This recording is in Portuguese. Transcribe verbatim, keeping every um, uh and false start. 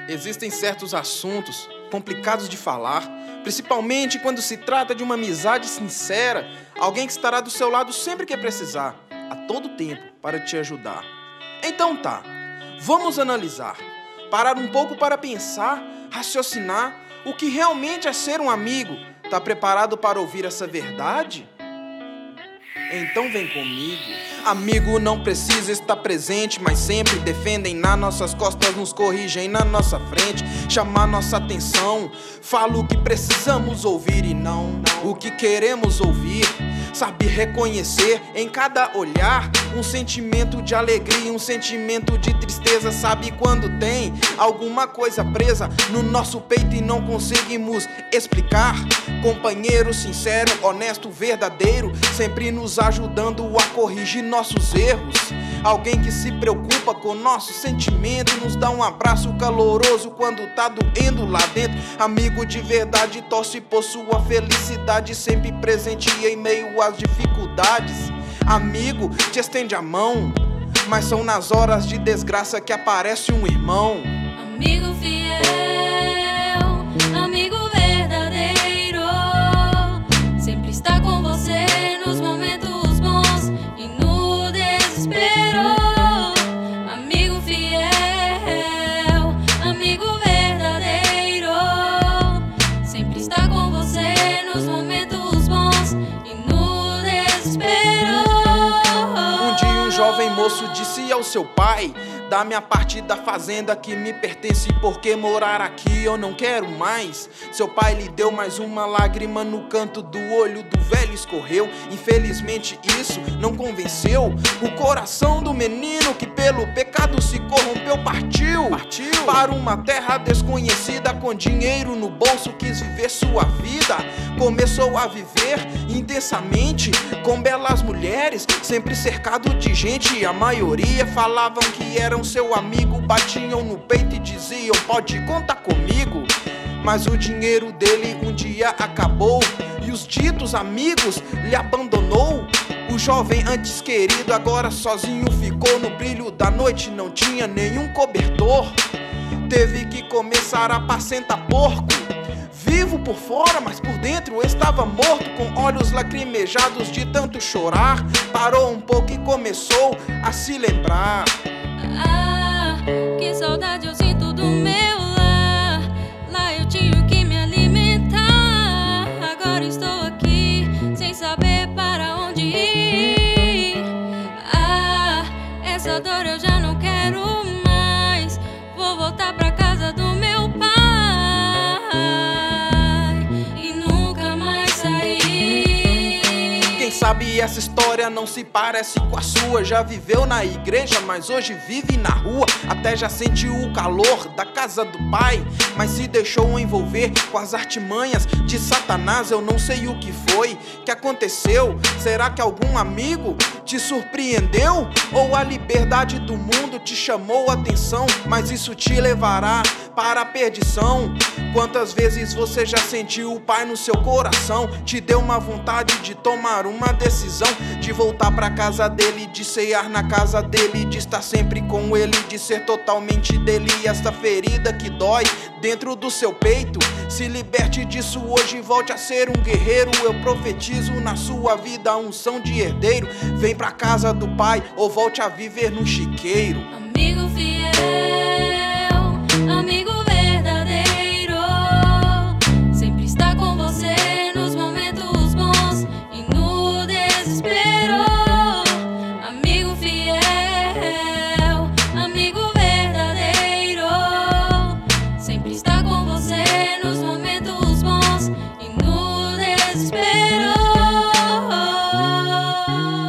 Existem certos assuntos complicados de falar, principalmente quando se trata de uma amizade sincera, alguém que estará do seu lado sempre que precisar, a todo tempo, para te ajudar. Então tá, vamos analisar, parar um pouco para pensar, raciocinar o que realmente é ser um amigo. Tá preparado para ouvir essa verdade? Então vem comigo. Amigo não precisa estar presente, mas sempre defendem nas nossas costas, nos corrigem na nossa frente, chamar nossa atenção. Fala o que precisamos ouvir e não o que queremos ouvir. Sabe reconhecer em cada olhar um sentimento de alegria, um sentimento de tristeza. Sabe quando tem alguma coisa presa no nosso peito e não conseguimos explicar. Companheiro sincero, honesto, verdadeiro, sempre nos ajudando a corrigir nossos erros. Alguém que se preocupa com nosso sentimento, nos dá um abraço caloroso quando tá doendo lá dentro. Amigo de verdade, torce por sua felicidade, sempre presente em meio às dificuldades. Amigo te estende a mão, mas são nas horas de desgraça que aparece um irmão. Amigo fiel, amigo verdadeiro, sempre está com você nos momentos bons e no desespero. Amigo fiel, amigo verdadeiro, sempre está com você nos momentos bons e no desespero. Um dia um jovem moço disse ao seu pai: dá-me a parte da fazenda que me pertence, porque morar aqui eu não quero mais. Seu pai lhe deu mais uma lágrima no canto do olho do velho escorreu. Infelizmente isso não convenceu o coração do menino, que pelo pecado se corrompeu. Partiu, partiu para uma terra desconhecida, com dinheiro no bolso quis viver sua vida. Começou a viver intensamente com belas mulheres, sempre cercado de gente. A maioria falavam que eram seu amigo, batiam no peito e diziam: pode contar comigo. Mas o dinheiro dele um dia acabou e os ditos amigos lhe abandonou. O jovem antes querido agora sozinho ficou. No brilho da noite não tinha nenhum cobertor. Teve que começar a apacentar porco. Vivo por fora, mas por dentro estava morto, com olhos lacrimejados de tanto chorar. Parou um pouco e começou a se lembrar. Ah, que saudade eu sinto do meu lar. Lá eu tinha o que me alimentar. Agora estou aqui sem saber para onde ir. Ah, essa dor eu já não quero mais. Vou voltar pra casa do meu pai e nunca mais sair. Quem sabe essa história não se parece com a sua. Já viveu na igreja, mas hoje vive na rua. Até já sentiu o calor da casa do pai, mas se deixou envolver com as artimanhas de Satanás. Eu não sei o que foi que aconteceu. Será que algum amigo te surpreendeu? Ou a liberdade do mundo te chamou a atenção? Mas isso te levará para a perdição. Quantas vezes você já sentiu o pai no seu coração? Te deu uma vontade de tomar uma decisão, de voltar pra casa dele, de cear na casa dele, de estar sempre com ele, de ser totalmente dele. E esta ferida que dói dentro do seu peito, se liberte disso hoje e volte a ser um guerreiro. Eu profetizo na sua vida a unção de herdeiro. Vem pra casa do pai ou volte a viver no chiqueiro. Amigo fiel, amigo verdadeiro, sempre está com você nos momentos bons e no desespero. Amigo fiel, amigo verdadeiro, sempre está com você nos momentos bons e no desespero.